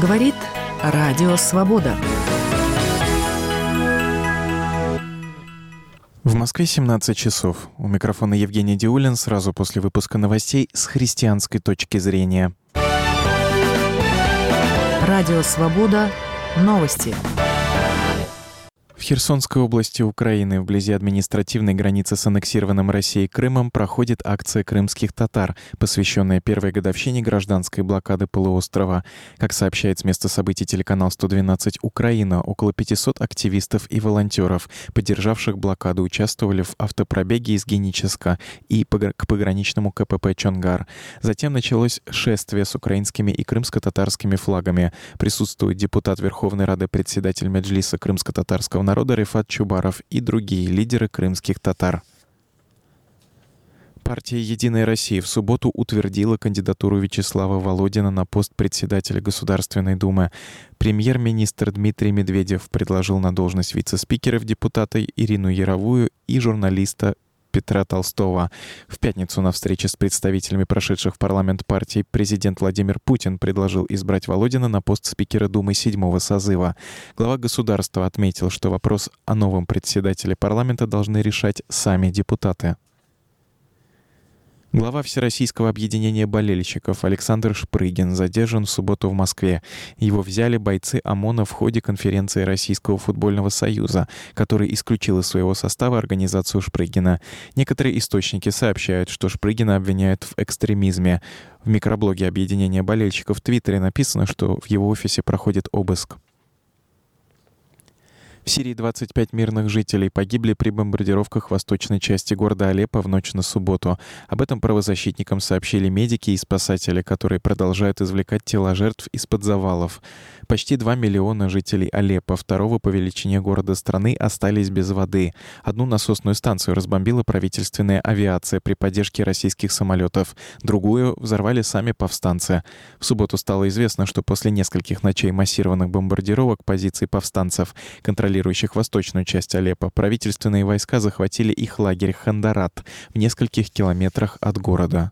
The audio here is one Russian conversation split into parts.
Говорит Радио Свобода. В Москве 17 часов. У микрофона Евгений Диулин сразу после выпуска новостей с христианской точки зрения. Радио Свобода. Новости. В Херсонской области Украины, вблизи административной границы с аннексированным Россией Крымом, проходит акция крымских татар, посвященная первой годовщине гражданской блокады полуострова. Как сообщает с места событий телеканал 112 «Украина», около 500 активистов и волонтеров, поддержавших блокаду, участвовали в автопробеге из Геническа и к пограничному КПП Чонгар. Затем началось шествие с украинскими и крымско-татарскими флагами. Присутствует депутат Верховной Рады, председатель Меджлиса крымско-татарского народа Рифат Чубаров и другие лидеры крымских татар. Партия «Единая Россия» в субботу утвердила кандидатуру Вячеслава Володина на пост председателя Государственной Думы. Премьер-министр Дмитрий Медведев предложил на должность вице-спикеров депутата Ирину Яровую и журналиста Петра Толстого. В пятницу на встрече с представителями прошедших в парламент партий президент Владимир Путин предложил избрать Володина на пост спикера Думы 7-го созыва. Глава государства отметил, что вопрос о новом председателе парламента должны решать сами депутаты. Глава Всероссийского объединения болельщиков Александр Шпрыгин задержан в субботу в Москве. Его взяли бойцы ОМОНа в ходе конференции Российского футбольного союза, который исключил из своего состава организацию Шпрыгина. Некоторые источники сообщают, что Шпрыгина обвиняют в экстремизме. В микроблоге объединения болельщиков в Твиттере написано, что в его офисе проходит обыск. В Сирии 25 мирных жителей погибли при бомбардировках в восточной части города Алеппо в ночь на субботу. Об этом правозащитникам сообщили медики и спасатели, которые продолжают извлекать тела жертв из-под завалов. Почти 2 миллиона жителей Алеппо, второго по величине города страны, остались без воды. Одну насосную станцию разбомбила правительственная авиация при поддержке российских самолетов. Другую взорвали сами повстанцы. В субботу стало известно, что после нескольких ночей массированных бомбардировок позиций повстанцев, контролирующих восточную часть Алеппо, правительственные войска захватили их лагерь Хандарат в нескольких километрах от города.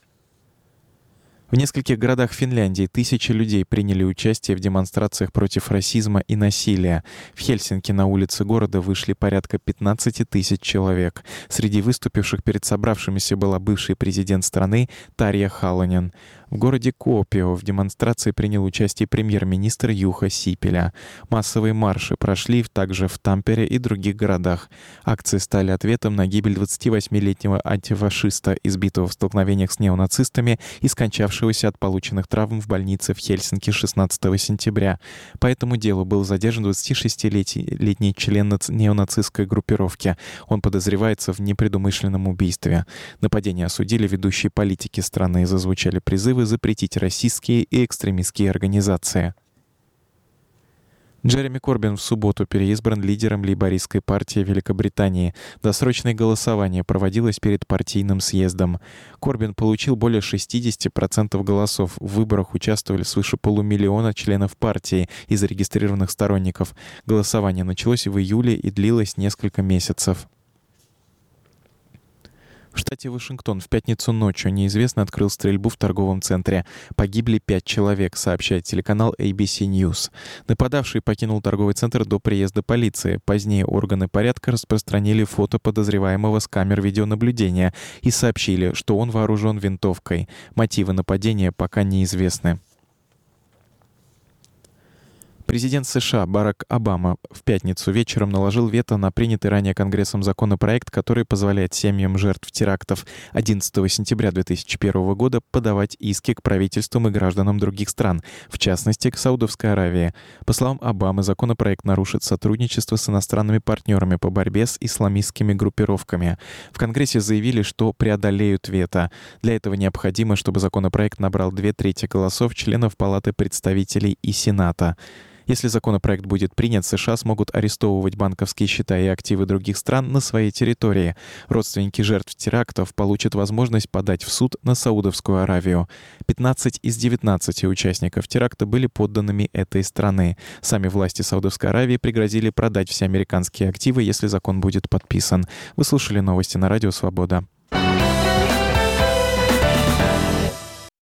В нескольких городах Финляндии тысячи людей приняли участие в демонстрациях против расизма и насилия. В Хельсинки на улицы города вышли порядка 15 тысяч человек. Среди выступивших перед собравшимися была бывший президент страны Тарья Халонен. В городе Куопио в демонстрации принял участие премьер-министр Юха Сипиля. Массовые марши прошли также в Тампере и других городах. Акции стали ответом на гибель 28-летнего антифашиста, избитого в столкновениях с неонацистами и скончавшегося от полученных травм в больнице в Хельсинки 16 сентября. По этому делу был задержан 26-летний член неонацистской группировки. Он подозревается в непредумышленном убийстве. Нападение осудили ведущие политики страны, зазвучали призывы запретить расистские и экстремистские организации. Джереми Корбин в субботу переизбран лидером лейбористской партии Великобритании. Досрочное голосование проводилось перед партийным съездом. Корбин получил более 60% голосов. В выборах участвовали свыше полумиллиона членов партии и зарегистрированных сторонников. Голосование началось в июле и длилось несколько месяцев. В штате Вашингтон в пятницу ночью неизвестный открыл стрельбу в торговом центре. Погибли 5 человек, сообщает телеканал ABC News. Нападавший покинул торговый центр до приезда полиции. Позднее органы порядка распространили фото подозреваемого с камер видеонаблюдения и сообщили, что он вооружен винтовкой. Мотивы нападения пока неизвестны. Президент США Барак Обама в пятницу вечером наложил вето на принятый ранее Конгрессом законопроект, который позволяет семьям жертв терактов 11 сентября 2001 года подавать иски к правительствам и гражданам других стран, в частности, к Саудовской Аравии. По словам Обамы, законопроект нарушит сотрудничество с иностранными партнерами по борьбе с исламистскими группировками. В Конгрессе заявили, что преодолеют вето. Для этого необходимо, чтобы законопроект набрал 2/3 голосов членов Палаты представителей и Сената. Если законопроект будет принят, США смогут арестовывать банковские счета и активы других стран на своей территории. Родственники жертв терактов получат возможность подать в суд на Саудовскую Аравию. 15 из 19 участников теракта были подданными этой страны. Сами власти Саудовской Аравии пригрозили продать все американские активы, если закон будет подписан. Вы слушали новости на Радио Свобода.